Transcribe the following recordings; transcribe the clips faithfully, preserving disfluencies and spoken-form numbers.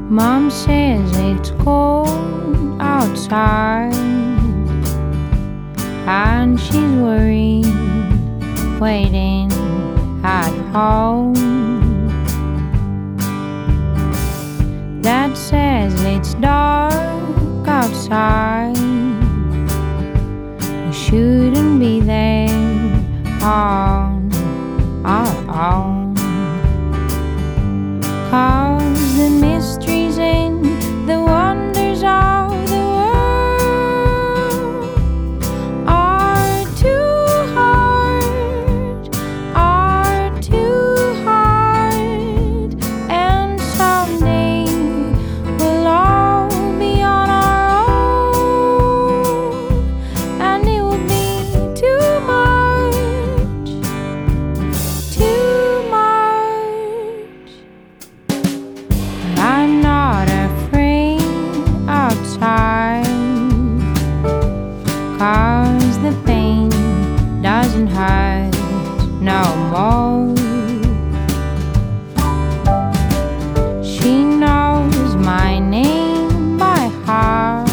Mom says it's cold outside, and she's worried, waiting at home. Dad says it's dark outside, we shouldn't be there on our own, 'cause the mysteries and the wonders of the world are too hard, are too hard, and someday we'll all be on our own, and it will be too much, too much. I'm not afraid outside, 'cause the pain doesn't hurt no more. She knows my name by heart,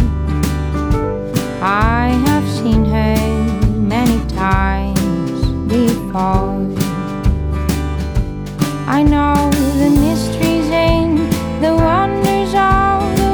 I have seen her many times before. I know the mysteries and the wonders of the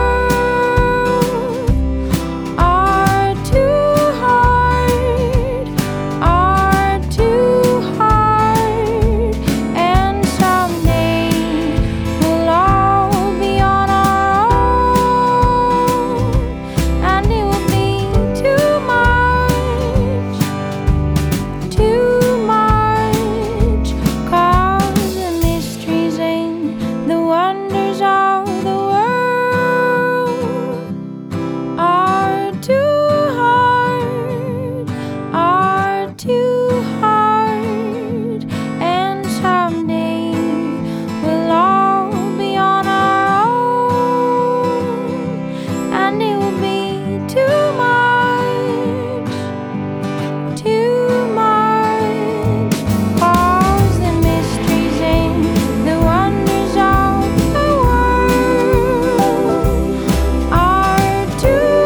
world are too hard, are too hard, and someday we'll all be on our own, and it will be too much, too much, 'cause the mysteries and the wonders of the world are too hard, are too hard, and someday we'll all be on our own, and it will be too much, too much, 'cause the mysteries and the wonders of the world are too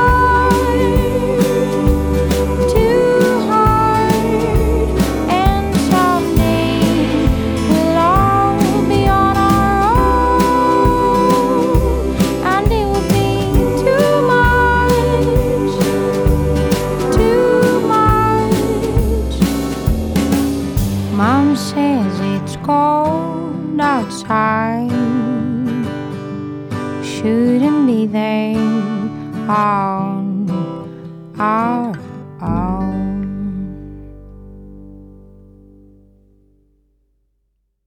hard, too hard, and someday we'll all be on our own, and it will be too much, too much. Mom says it's cold outside, shouldn't be there on our